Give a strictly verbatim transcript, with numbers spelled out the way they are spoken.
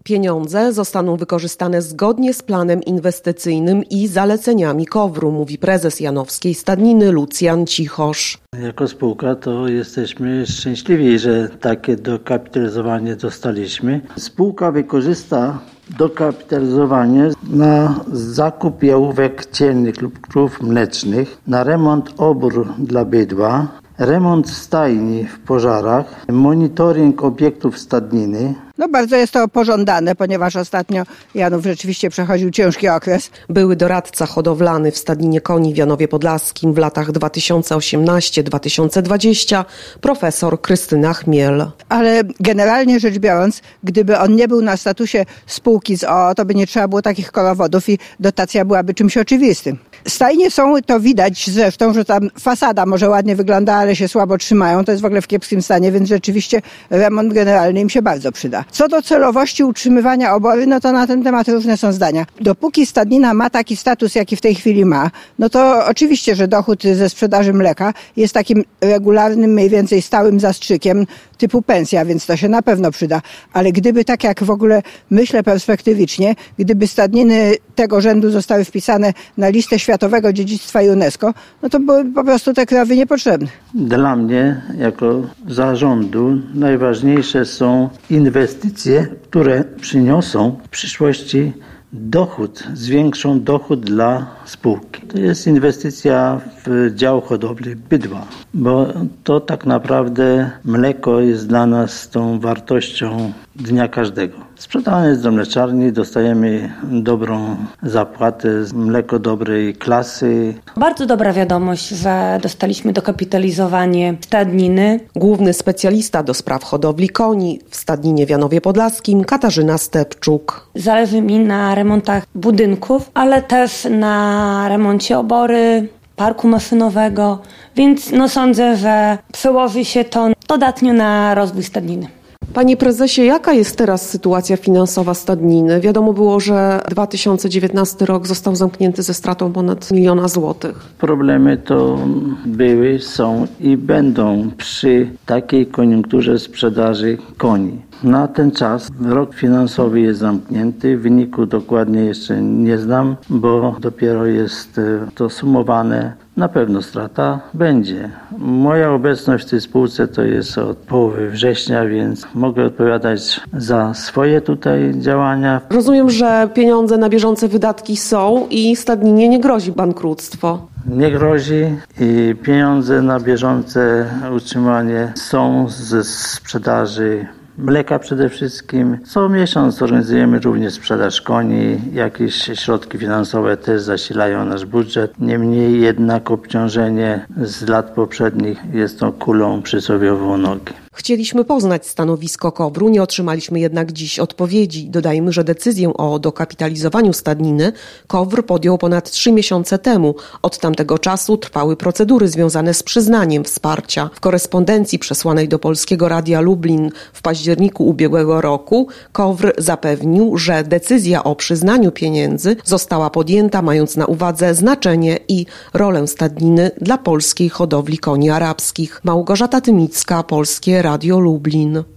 Pieniądze zostaną wykorzystane zgodnie z planem inwestycyjnym i zaleceniami Kowru, mówi prezes Janowskiej Stadniny Lucjan Cichosz. Jako spółka to jesteśmy szczęśliwi, że takie dokapitalizowanie dostaliśmy. Spółka wykorzysta dokapitalizowanie na zakup jałówek cielnych lub krów mlecznych, na remont obór dla bydła, remont stajni w Pożarach, monitoring obiektów stadniny. No bardzo jest to pożądane, ponieważ ostatnio Janów rzeczywiście przechodził ciężki okres. Były doradca hodowlany w Stadninie Koni w Janowie Podlaskim w latach dwa tysiące osiemnastym do dwa tysiące dwudziestego profesor Krystyna Chmiel. Ale generalnie rzecz biorąc, gdyby on nie był na statusie spółki z o o, to by nie trzeba było takich kolowodów i dotacja byłaby czymś oczywistym. Stajnie są, to widać zresztą, że tam fasada może ładnie wygląda, ale się słabo trzymają. To jest w ogóle w kiepskim stanie, więc rzeczywiście remont generalny im się bardzo przyda. Co do celowości utrzymywania obory, no to na ten temat różne są zdania. Dopóki stadnina ma taki status, jaki w tej chwili ma, no to oczywiście, że dochód ze sprzedaży mleka jest takim regularnym, mniej więcej stałym zastrzykiem typu pensja, więc to się na pewno przyda. Ale gdyby tak jak w ogóle myślę perspektywicznie, gdyby stadniny tego rzędu zostały wpisane na listę Światowego Dziedzictwa UNESCO, no to były po prostu te krowy niepotrzebne. Dla mnie, jako zarządu, najważniejsze są inwestycje, które przyniosą w przyszłości dochód, zwiększą dochód dla spółki. To jest inwestycja w dział hodowli bydła, bo to tak naprawdę mleko jest dla nas tą wartością dnia każdego. Sprzedane jest do mleczarni, dostajemy dobrą zapłatę, mleko dobrej klasy. Bardzo dobra wiadomość, że dostaliśmy dokapitalizowanie stadniny. Główny specjalista do spraw hodowli koni w Stadninie w Janowie Podlaskim Katarzyna Stepczuk. Zależy mi na remontach budynków, ale też na remoncie obory, parku maszynowego, więc no sądzę, że przełoży się to dodatnio na rozwój stadniny. Panie prezesie, jaka jest teraz sytuacja finansowa stadniny? Wiadomo było, że dwa tysiące dziewiętnasty rok został zamknięty ze stratą ponad miliona złotych. Problemy to były, są i będą przy takiej koniunkturze sprzedaży koni. Na ten czas rok finansowy jest zamknięty, wyniku dokładnie jeszcze nie znam, bo dopiero jest to sumowane. Na pewno strata będzie. Moja obecność w tej spółce to jest od połowy września, więc mogę odpowiadać za swoje tutaj działania. Rozumiem, że pieniądze na bieżące wydatki są i stadninie nie grozi bankructwo. Nie grozi i pieniądze na bieżące utrzymanie są ze sprzedaży mleka przede wszystkim. Co miesiąc organizujemy również sprzedaż koni. Jakieś środki finansowe też zasilają nasz budżet. Niemniej jednak obciążenie z lat poprzednich jest to kulą przysłowiową nogi. Chcieliśmy poznać stanowisko Kowru, nie otrzymaliśmy jednak dziś odpowiedzi. Dodajmy, że decyzję o dokapitalizowaniu stadniny Kowr podjął ponad trzy miesiące temu. Od tamtego czasu trwały procedury związane z przyznaniem wsparcia. W korespondencji przesłanej do Polskiego Radia Lublin w październiku ubiegłego roku Kowr zapewnił, że decyzja o przyznaniu pieniędzy została podjęta mając na uwadze znaczenie i rolę stadniny dla polskiej hodowli koni arabskich. Małgorzata Tymicka, Polskie Radio Lublin.